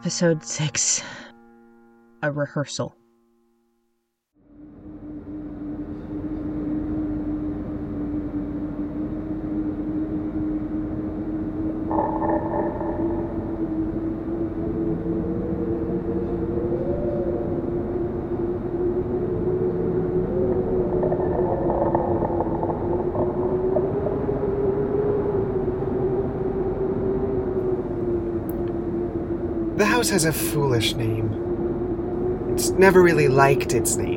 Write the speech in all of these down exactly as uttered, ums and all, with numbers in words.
Episode six. A rehearsal. The house has a foolish name. It's never really liked its name.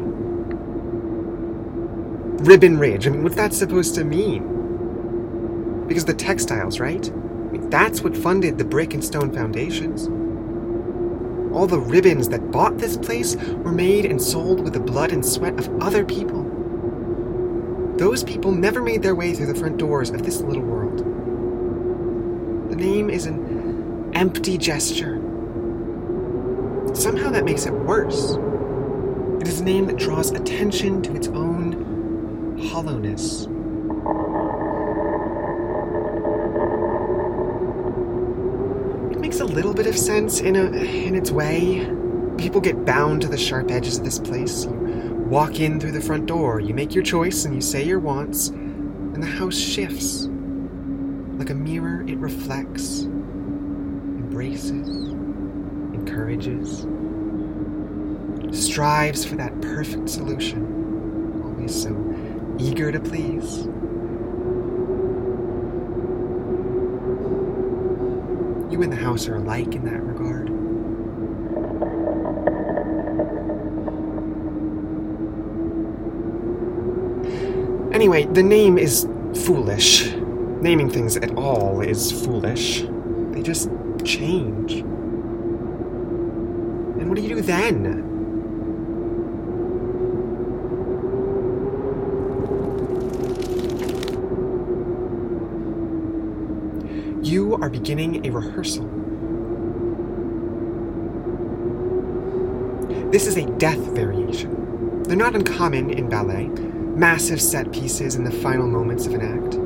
Ribbon Ridge, I mean, what's that supposed to mean? Because the textiles, right? I mean, that's what funded the brick and stone foundations. All the ribbons that bought this place were made and sold with the blood and sweat of other people. Those people never made their way through the front doors of this little world. The name is an empty gesture. Somehow that makes it worse. It is a name that draws attention to its own hollowness. It makes a little bit of sense in a in its way. People get bound to the sharp edges of this place. You walk in through the front door, you make your choice and you say your wants, and the house shifts. Like a mirror, it reflects, embraces, encourages, strives for that perfect solution, always so eager to please. You and the house are alike in that regard. Anyway, the name is foolish. Naming things at all is foolish. They just change. And what do you do then? You are beginning a rehearsal. This is a death variation. They're not uncommon in ballet, massive set pieces in the final moments of an act.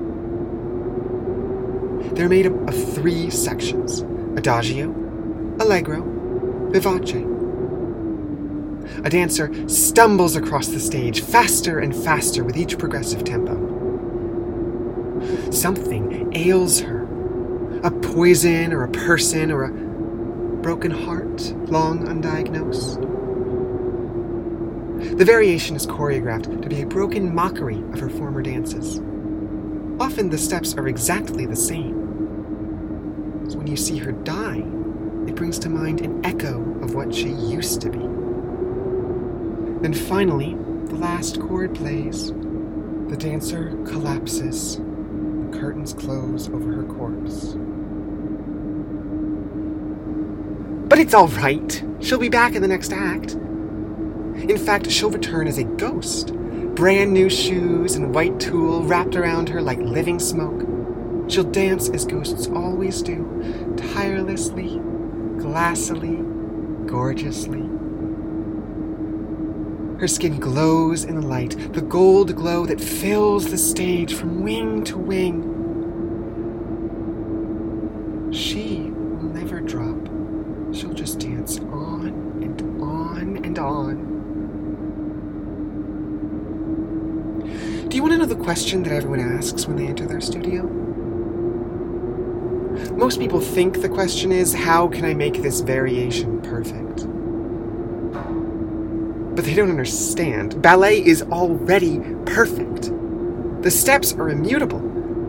They're made up of three sections: Adagio, Allegro, Vivace. A dancer stumbles across the stage faster and faster with each progressive tempo. Something ails her. A poison or a person or a broken heart, long undiagnosed. The variation is choreographed to be a broken mockery of her former dances. Often the steps are exactly the same. So when you see her die, it brings to mind an echo of what she used to be. Then finally, the last chord plays. The dancer collapses. The curtains close over her corpse. But it's all right. She'll be back in the next act. In fact, she'll return as a ghost. Brand new shoes and white tulle wrapped around her like living smoke. She'll dance as ghosts always do, tirelessly, glassily, gorgeously. Her skin glows in the light, the gold glow that fills the stage from wing to wing. She will never drop. She'll just dance on and on and on. Do you want to know the question that everyone asks when they enter their studio? Most people think the question is, how can I make this variation perfect? But they don't understand. Ballet is already perfect. The steps are immutable.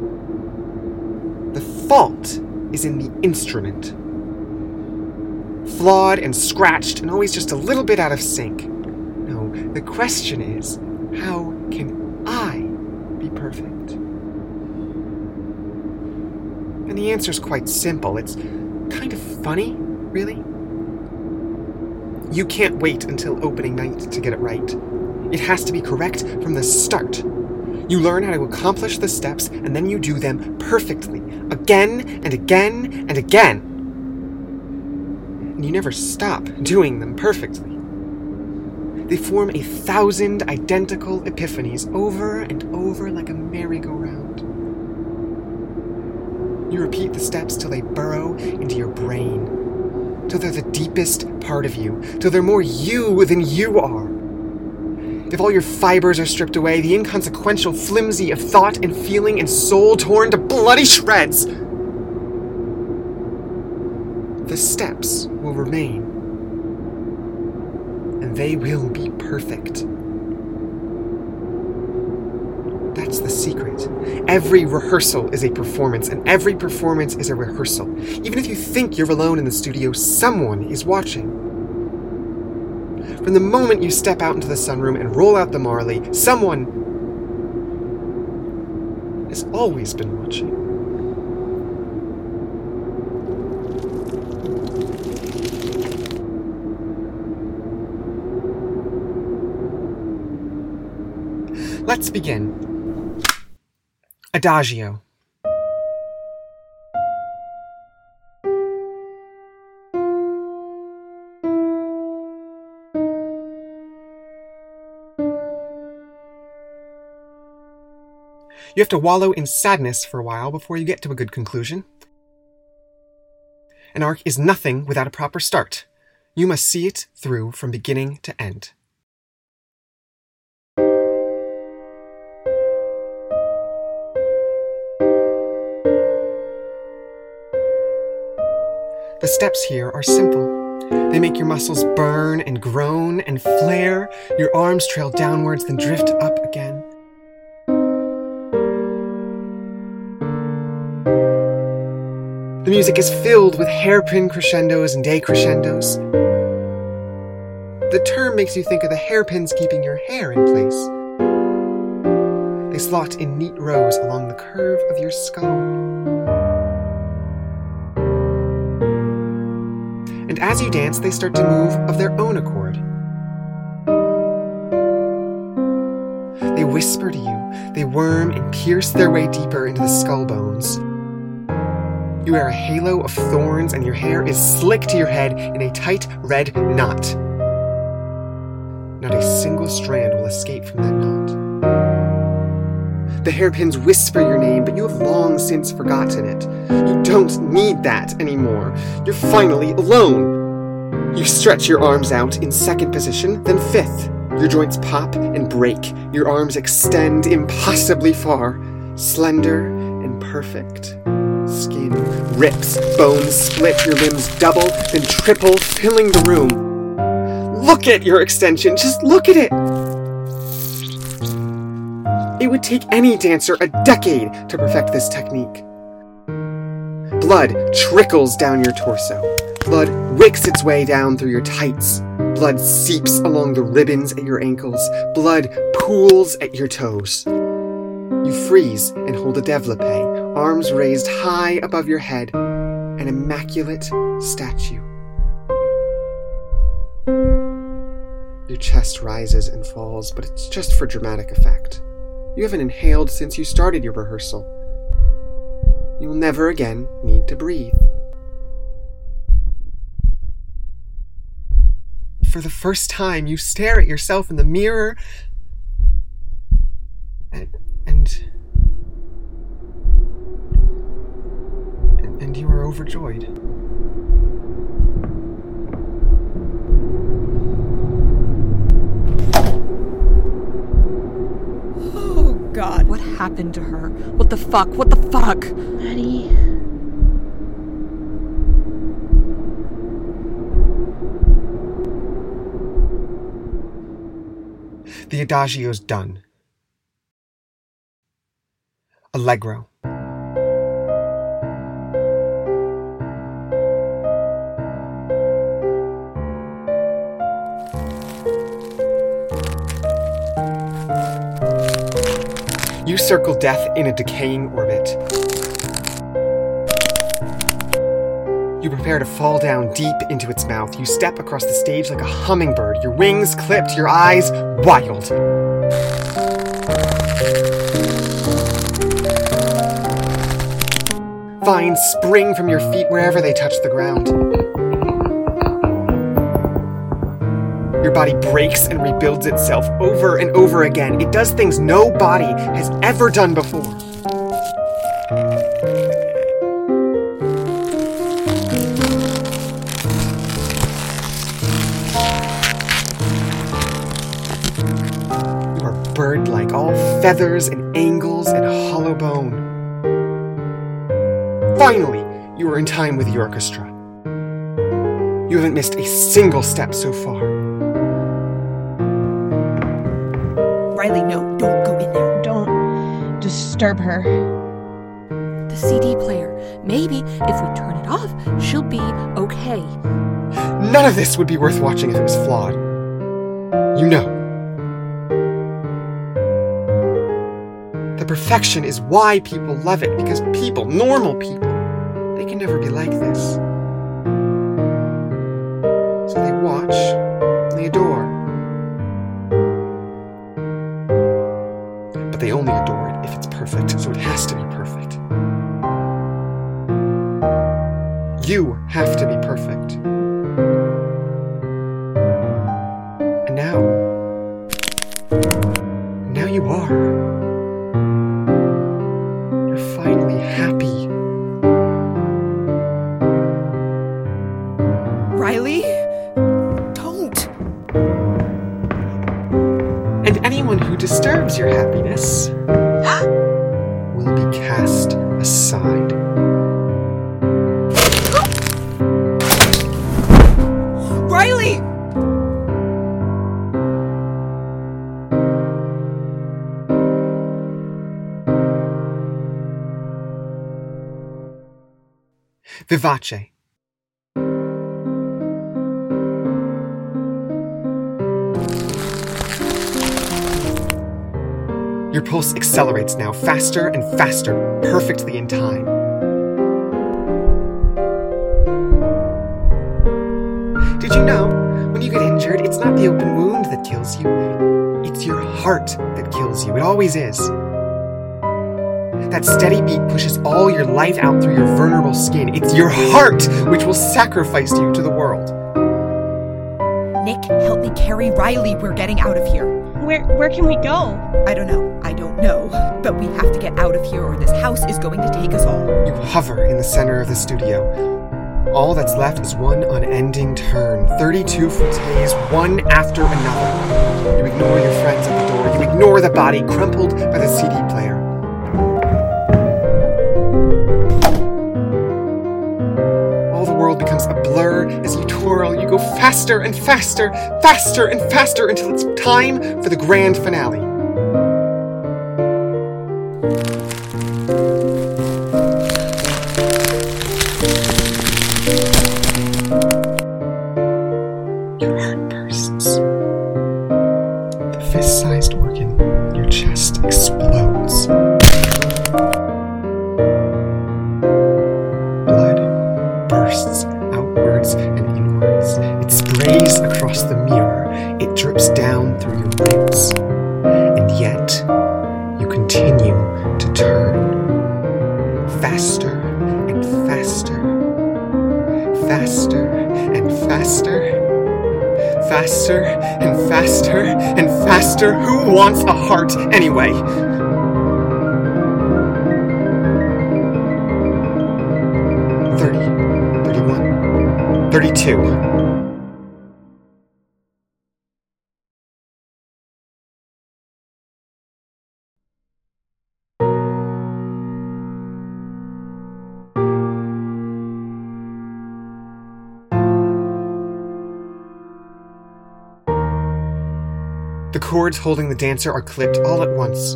The fault is in the instrument. Flawed and scratched and always just a little bit out of sync. No, the question is, how can I be perfect? And the answer's quite simple. It's kind of funny, really. You can't wait until opening night to get it right. It has to be correct from the start. You learn how to accomplish the steps, and then you do them perfectly, again and again and again. And you never stop doing them perfectly. They form a thousand identical epiphanies over and over like a merry-go-round. You repeat the steps till they burrow into your brain, till they're the deepest part of you, till they're more you than you are. If all your fibers are stripped away, the inconsequential flimsy of thought and feeling and soul torn to bloody shreds, the steps will remain. And they will be perfect. That's the secret. Every rehearsal is a performance, and every performance is a rehearsal. Even if you think you're alone in the studio, someone is watching. From the moment you step out into the sunroom and roll out the Marley, someone has always been watching. Let's begin. Adagio. You have to wallow in sadness for a while before you get to a good conclusion. An arc is nothing without a proper start. You must see it through from beginning to end. The steps here are simple. They make your muscles burn and groan and flare. Your arms trail downwards, then drift up again. The music is filled with hairpin crescendos and decrescendos. The term makes you think of the hairpins keeping your hair in place. They slot in neat rows along the curve of your skull. And as you dance, they start to move of their own accord. They whisper to you, they worm and pierce their way deeper into the skull bones. You wear a halo of thorns and your hair is slicked to your head in a tight red knot. Not a single strand will escape from that knot. The hairpins whisper your name, but you have long since forgotten it. You don't need that anymore. You're finally alone. You stretch your arms out in second position, then fifth. Your joints pop and break. Your arms extend impossibly far, slender and perfect. Skin rips, bones split, your limbs double, then triple, filling the room. Look at your extension, just look at it! It would take any dancer a decade to perfect this technique. Blood trickles down your torso. Blood wicks its way down through your tights. Blood seeps along the ribbons at your ankles. Blood pools at your toes. You freeze and hold a développé, arms raised high above your head, an immaculate statue. Your chest rises and falls, but it's just for dramatic effect. You haven't inhaled since you started your rehearsal. You will never again need to breathe. For the first time, you stare at yourself in the mirror and and, and you are overjoyed. Oh God, what happened to her? What the fuck? What the fuck? Maddie. The adagio's done. Allegro. You circle death in a decaying orbit. You prepare to fall down deep into its mouth. You step across the stage like a hummingbird, your wings clipped, your eyes wild. Vines spring from your feet wherever they touch the ground. Your body breaks and rebuilds itself over and over again. It does things no body has ever done before. feathers and angles and hollow bone. Finally, you are in time with the orchestra. You haven't missed a single step so far. Riley, no, don't go in there. Don't disturb her. The C D player. Maybe if we turn it off, she'll be okay. None of this would be worth watching if it was flawed. You know. The perfection is why people love it, because people, normal people, they can never be like this. So they watch, and they adore. But they only adore it if it's perfect, so it has to be perfect. You have to be perfect. And now, now you are. You're finally happy. Riley? Don't! And anyone who disturbs your happiness will be cast aside. Riley! Vivace. Your pulse accelerates now, faster and faster, perfectly in time. Did you know, when you get injured, it's not the open wound that kills you, it's your heart that kills you. It always is. That steady beat pushes all your life out through your vulnerable skin. It's your heart which will sacrifice you to the world. Nick, help me carry Riley. We're getting out of here. Where where can we go? I don't know. I don't know. But we have to get out of here or this house is going to take us all. You hover in the center of the studio. All that's left is one unending turn. thirty-two fauteuils, one after another. You ignore your friends at the door. You ignore the body crumpled by the C D player. All the world becomes a blur as you twirl. You go faster and faster, faster and faster until it's time for the grand finale. Your heart bursts. The fist-sized organ in your chest explodes. Blood bursts outwards and inwards. It sprays across the mirror. It drips down through your ribs. And yet, you continue to turn. Faster and faster. Faster and faster. Faster and faster and faster. Who wants a heart anyway? Thirty, thirty-one, thirty-two. The cords holding the dancer are clipped all at once.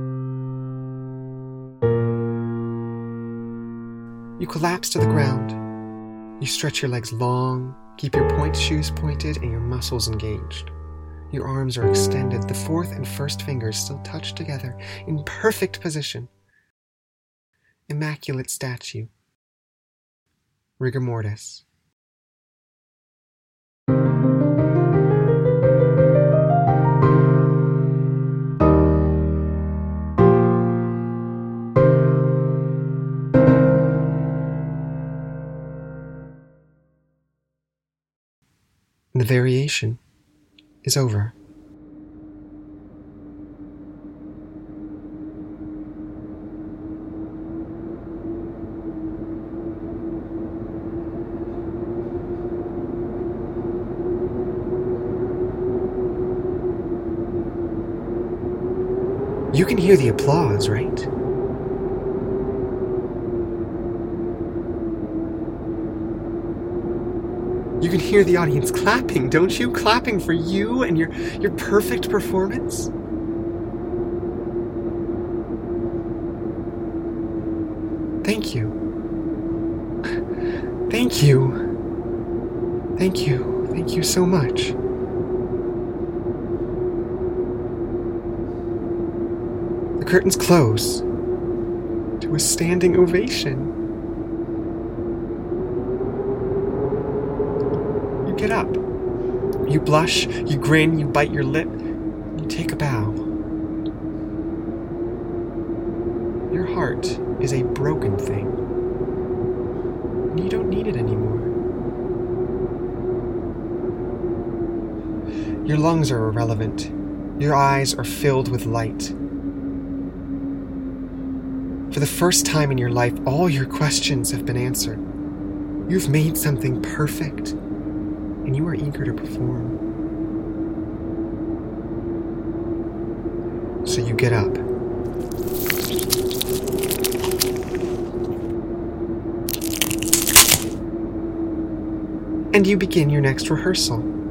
You collapse to the ground. You stretch your legs long, keep your point shoes pointed and your muscles engaged. Your arms are extended. The fourth and first fingers still touch together in perfect position. Immaculate statue. Rigor mortis. The variation is over. You can hear the applause, right? You can hear the audience clapping, don't you? Clapping for you and your, your perfect performance. Thank you. Thank you. Thank you. Thank you so much. The curtains close to a standing ovation. You get up. You blush, you grin, you bite your lip, you take a bow. Your heart is a broken thing, and you don't need it anymore. Your lungs are irrelevant. Your eyes are filled with light. For the first time in your life, all your questions have been answered. You've made something perfect, and you are eager to perform. So you get up. And you begin your next rehearsal.